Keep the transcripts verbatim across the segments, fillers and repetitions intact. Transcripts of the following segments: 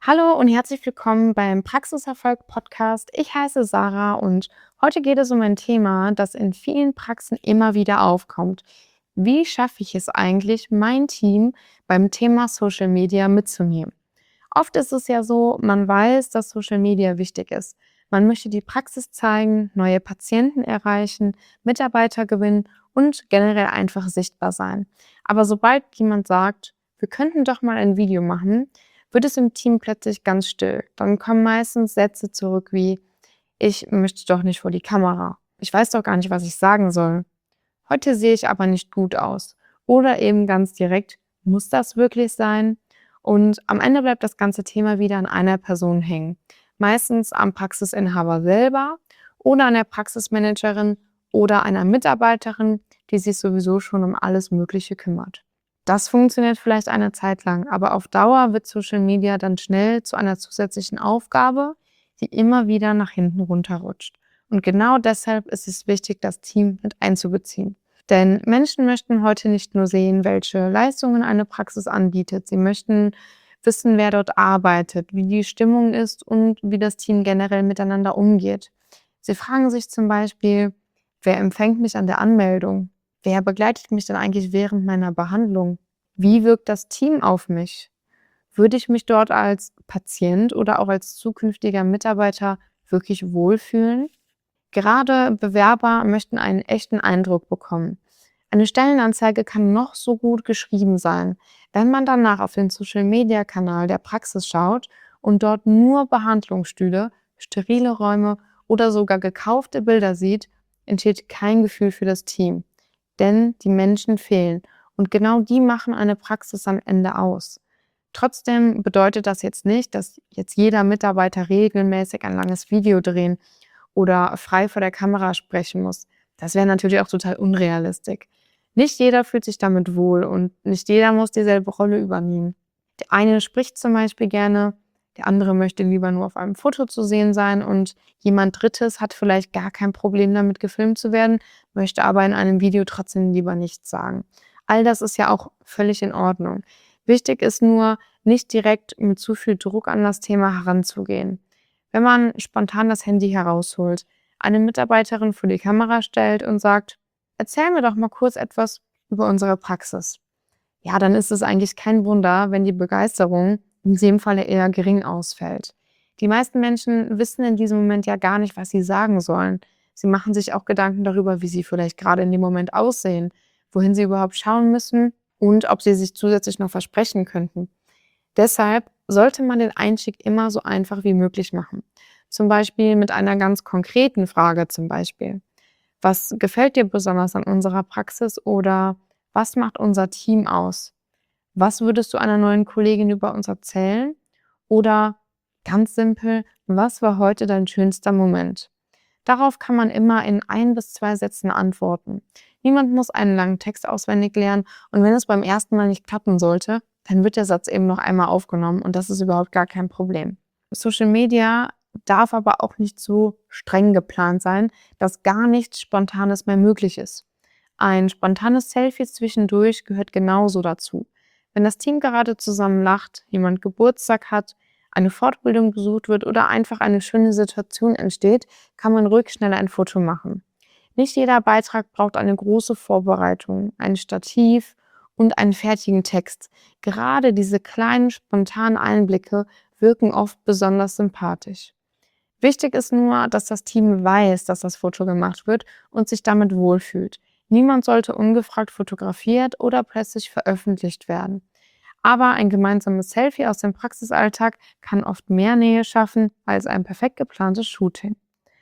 Hallo und herzlich willkommen beim Praxiserfolg Podcast. Ich heiße Sarah und heute geht es um ein Thema, das in vielen Praxen immer wieder aufkommt. Wie schaffe ich es eigentlich, mein Team beim Thema Social Media mitzunehmen? Oft ist es ja so, man weiß, dass Social Media wichtig ist. Man möchte die Praxis zeigen, neue Patienten erreichen, Mitarbeiter gewinnen und generell einfach sichtbar sein. Aber sobald jemand sagt, wir könnten doch mal ein Video machen, wird es im Team plötzlich ganz still. Dann kommen meistens Sätze zurück wie, ich möchte doch nicht vor die Kamera. Ich weiß doch gar nicht, was ich sagen soll. Heute sehe ich aber nicht gut aus. Oder eben ganz direkt, muss das wirklich sein? Und am Ende bleibt das ganze Thema wieder an einer Person hängen. Meistens am Praxisinhaber selber oder an der Praxismanagerin oder einer Mitarbeiterin, die sich sowieso schon um alles Mögliche kümmert. Das funktioniert vielleicht eine Zeit lang, aber auf Dauer wird Social Media dann schnell zu einer zusätzlichen Aufgabe, die immer wieder nach hinten runterrutscht. Und genau deshalb ist es wichtig, das Team mit einzubeziehen. Denn Menschen möchten heute nicht nur sehen, welche Leistungen eine Praxis anbietet. Sie möchten wissen, wer dort arbeitet, wie die Stimmung ist und wie das Team generell miteinander umgeht. Sie fragen sich zum Beispiel, wer empfängt mich an der Anmeldung? Wer begleitet mich denn eigentlich während meiner Behandlung? Wie wirkt das Team auf mich? Würde ich mich dort als Patient oder auch als zukünftiger Mitarbeiter wirklich wohlfühlen? Gerade Bewerber möchten einen echten Eindruck bekommen. Eine Stellenanzeige kann noch so gut geschrieben sein. Wenn man danach auf den Social-Media-Kanal der Praxis schaut und dort nur Behandlungsstühle, sterile Räume oder sogar gekaufte Bilder sieht, entsteht kein Gefühl für das Team. Denn die Menschen fehlen. Und genau die machen eine Praxis am Ende aus. Trotzdem bedeutet das jetzt nicht, dass jetzt jeder Mitarbeiter regelmäßig ein langes Video drehen oder frei vor der Kamera sprechen muss. Das wäre natürlich auch total unrealistisch. Nicht jeder fühlt sich damit wohl und nicht jeder muss dieselbe Rolle übernehmen. Der eine spricht zum Beispiel gerne, der andere möchte lieber nur auf einem Foto zu sehen sein und jemand Drittes hat vielleicht gar kein Problem damit, gefilmt zu werden, möchte aber in einem Video trotzdem lieber nichts sagen. All das ist ja auch völlig in Ordnung. Wichtig ist nur, nicht direkt mit zu viel Druck an das Thema heranzugehen. Wenn man spontan das Handy herausholt, eine Mitarbeiterin vor die Kamera stellt und sagt, erzähl mir doch mal kurz etwas über unsere Praxis. Ja, dann ist es eigentlich kein Wunder, wenn die Begeisterung in dem Falle eher gering ausfällt. Die meisten Menschen wissen in diesem Moment ja gar nicht, was sie sagen sollen. Sie machen sich auch Gedanken darüber, wie sie vielleicht gerade in dem Moment aussehen, wohin sie überhaupt schauen müssen und ob sie sich zusätzlich noch versprechen könnten. Deshalb sollte man den Einstieg immer so einfach wie möglich machen. Zum Beispiel mit einer ganz konkreten Frage zum Beispiel. Was gefällt dir besonders an unserer Praxis oder was macht unser Team aus? Was würdest du einer neuen Kollegin über uns erzählen? Oder ganz simpel, was war heute dein schönster Moment? Darauf kann man immer in ein bis zwei Sätzen antworten. Niemand muss einen langen Text auswendig lernen und wenn es beim ersten Mal nicht klappen sollte, dann wird der Satz eben noch einmal aufgenommen und das ist überhaupt gar kein Problem. Social Media darf aber auch nicht so streng geplant sein, dass gar nichts Spontanes mehr möglich ist. Ein spontanes Selfie zwischendurch gehört genauso dazu. Wenn das Team gerade zusammen lacht, jemand Geburtstag hat, eine Fortbildung besucht wird oder einfach eine schöne Situation entsteht, kann man ruhig schnell ein Foto machen. Nicht jeder Beitrag braucht eine große Vorbereitung, ein Stativ und einen fertigen Text. Gerade diese kleinen, spontanen Einblicke wirken oft besonders sympathisch. Wichtig ist nur, dass das Team weiß, dass das Foto gemacht wird und sich damit wohlfühlt. Niemand sollte ungefragt fotografiert oder plötzlich veröffentlicht werden. Aber ein gemeinsames Selfie aus dem Praxisalltag kann oft mehr Nähe schaffen als ein perfekt geplantes Shooting.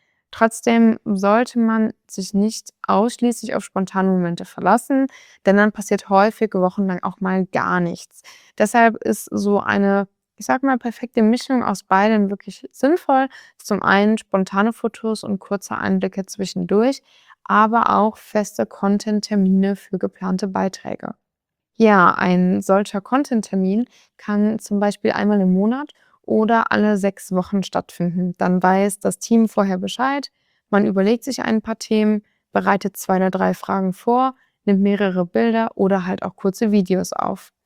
Trotzdem sollte man sich nicht ausschließlich auf spontane Momente verlassen, denn dann passiert häufig wochenlang auch mal gar nichts. Deshalb ist so eine, ich sag mal, perfekte Mischung aus beidem wirklich sinnvoll. Zum einen spontane Fotos und kurze Einblicke zwischendurch, aber auch feste Content-Termine für geplante Beiträge. Ja, ein solcher Content-Termin kann zum Beispiel einmal im Monat oder alle sechs Wochen stattfinden. Dann weiß das Team vorher Bescheid, man überlegt sich ein paar Themen, bereitet zwei oder drei Fragen vor, nimmt mehrere Bilder oder halt auch kurze Videos auf.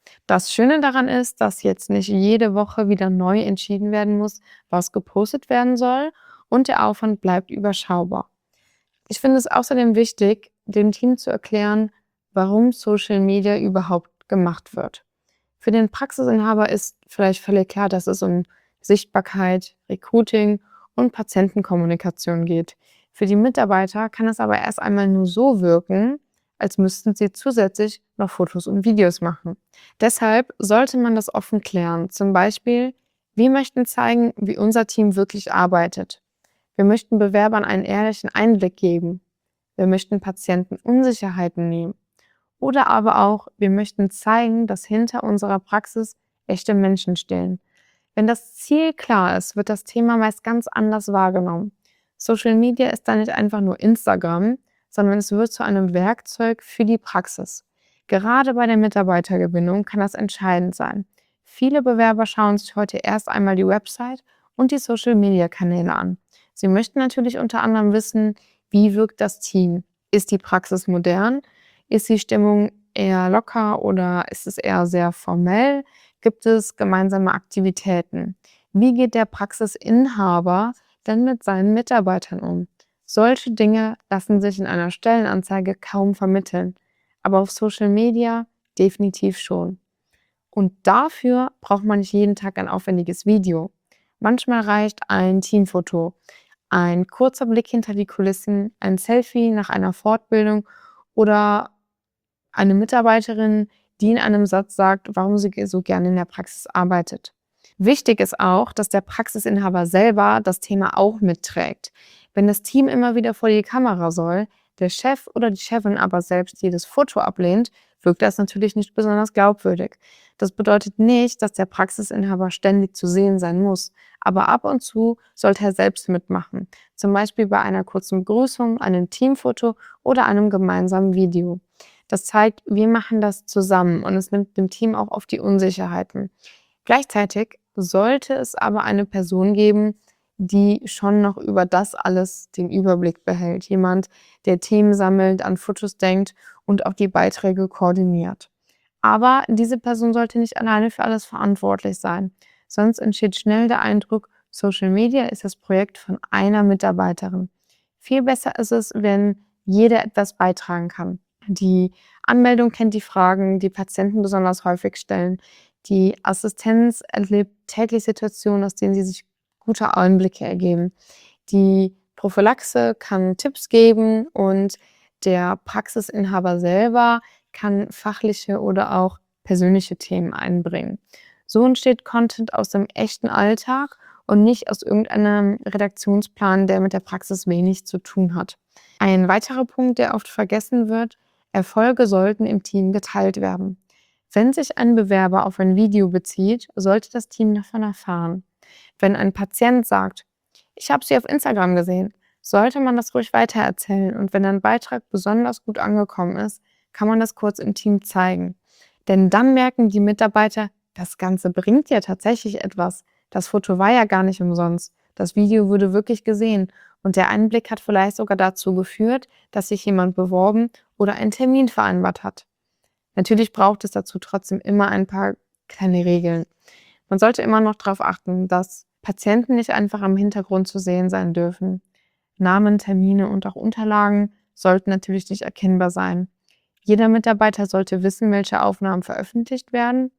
Das Schöne daran ist, dass jetzt nicht jede Woche wieder neu entschieden werden muss, was gepostet werden soll, und der Aufwand bleibt überschaubar. Ich finde es außerdem wichtig, dem Team zu erklären, warum Social Media überhaupt gemacht wird. Für den Praxisinhaber ist vielleicht völlig klar, dass es um Sichtbarkeit, Recruiting und Patientenkommunikation geht. Für die Mitarbeiter kann es aber erst einmal nur so wirken, als müssten sie zusätzlich noch Fotos und Videos machen. Deshalb sollte man das offen klären. Zum Beispiel: Wir möchten zeigen, wie unser Team wirklich arbeitet. Wir möchten Bewerbern einen ehrlichen Einblick geben. Wir möchten Patienten Unsicherheiten nehmen. Oder aber auch: Wir möchten zeigen, dass hinter unserer Praxis echte Menschen stehen. Wenn das Ziel klar ist, wird das Thema meist ganz anders wahrgenommen. Social Media ist dann nicht einfach nur Instagram, sondern es wird zu einem Werkzeug für die Praxis. Gerade bei der Mitarbeitergewinnung kann das entscheidend sein. Viele Bewerber schauen sich heute erst einmal die Website und die Social Media Kanäle an. Sie möchten natürlich unter anderem wissen: Wie wirkt das Team? Ist die Praxis modern? Ist die Stimmung eher locker oder ist es eher sehr formell? Gibt es gemeinsame Aktivitäten? Wie geht der Praxisinhaber denn mit seinen Mitarbeitern um? Solche Dinge lassen sich in einer Stellenanzeige kaum vermitteln, aber auf Social Media definitiv schon. Und dafür braucht man nicht jeden Tag ein aufwendiges Video. Manchmal reicht ein Teamfoto, ein kurzer Blick hinter die Kulissen, ein Selfie nach einer Fortbildung oder eine Mitarbeiterin, die in einem Satz sagt, warum sie so gerne in der Praxis arbeitet. Wichtig ist auch, dass der Praxisinhaber selber das Thema auch mitträgt. Wenn das Team immer wieder vor die Kamera soll, der Chef oder die Chefin aber selbst jedes Foto ablehnt, wirkt das natürlich nicht besonders glaubwürdig. Das bedeutet nicht, dass der Praxisinhaber ständig zu sehen sein muss, aber ab und zu sollte er selbst mitmachen, zum Beispiel bei einer kurzen Begrüßung, einem Teamfoto oder einem gemeinsamen Video. Das zeigt, wir machen das zusammen, und es nimmt dem Team auch oft die Unsicherheiten. Gleichzeitig sollte es aber eine Person geben, die schon noch über das alles den Überblick behält. Jemand, der Themen sammelt, an Fotos denkt und auch die Beiträge koordiniert. Aber diese Person sollte nicht alleine für alles verantwortlich sein. Sonst entsteht schnell der Eindruck, Social Media ist das Projekt von einer Mitarbeiterin. Viel besser ist es, wenn jeder etwas beitragen kann. Die Anmeldung kennt die Fragen, die Patienten besonders häufig stellen. Die Assistenz erlebt täglich Situationen, aus denen sie sich gute Einblicke ergeben. Die Prophylaxe kann Tipps geben und der Praxisinhaber selber kann fachliche oder auch persönliche Themen einbringen. So entsteht Content aus dem echten Alltag und nicht aus irgendeinem Redaktionsplan, der mit der Praxis wenig zu tun hat. Ein weiterer Punkt, der oft vergessen wird: Erfolge sollten im Team geteilt werden. Wenn sich ein Bewerber auf ein Video bezieht, sollte das Team davon erfahren. Wenn ein Patient sagt: Ich habe Sie auf Instagram gesehen, sollte man das ruhig weitererzählen, und wenn ein Beitrag besonders gut angekommen ist, kann man das kurz im Team zeigen. Denn dann merken die Mitarbeiter, das Ganze bringt ja tatsächlich etwas. Das Foto war ja gar nicht umsonst. Das Video wurde wirklich gesehen und der Einblick hat vielleicht sogar dazu geführt, dass sich jemand beworben oder einen Termin vereinbart hat. Natürlich braucht es dazu trotzdem immer ein paar kleine Regeln. Man sollte immer noch darauf achten, dass Patienten nicht einfach im Hintergrund zu sehen sein dürfen. Namen, Termine und auch Unterlagen sollten natürlich nicht erkennbar sein. Jeder Mitarbeiter sollte wissen, welche Aufnahmen veröffentlicht werden,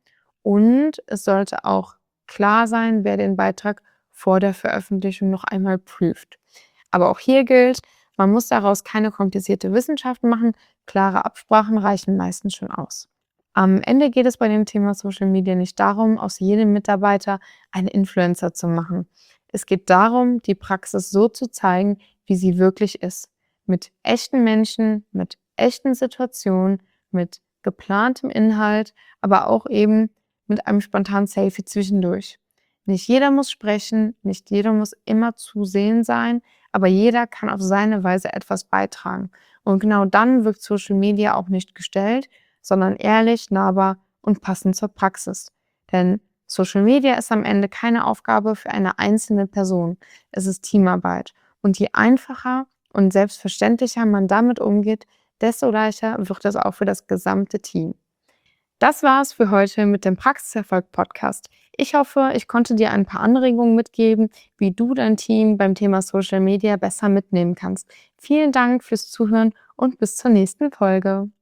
und es sollte auch klar sein, wer den Beitrag vor der Veröffentlichung noch einmal prüft. Aber auch hier gilt, man muss daraus keine komplizierte Wissenschaft machen, klare Absprachen reichen meistens schon aus. Am Ende geht es bei dem Thema Social Media nicht darum, aus jedem Mitarbeiter einen Influencer zu machen. Es geht darum, die Praxis so zu zeigen, wie sie wirklich ist. Mit echten Menschen, mit echten Situationen, mit geplantem Inhalt, aber auch eben mit einem spontanen Selfie zwischendurch. Nicht jeder muss sprechen, nicht jeder muss immer zu sehen sein, aber jeder kann auf seine Weise etwas beitragen. Und genau dann wirkt Social Media auch nicht gestellt, sondern ehrlich, nahbar und passend zur Praxis. Denn Social Media ist am Ende keine Aufgabe für eine einzelne Person. Es ist Teamarbeit. Und je einfacher und selbstverständlicher man damit umgeht, desto leichter wird es auch für das gesamte Team. Das war's für heute mit dem Praxiserfolg-Podcast. Ich hoffe, ich konnte dir ein paar Anregungen mitgeben, wie du dein Team beim Thema Social Media besser mitnehmen kannst. Vielen Dank fürs Zuhören und bis zur nächsten Folge.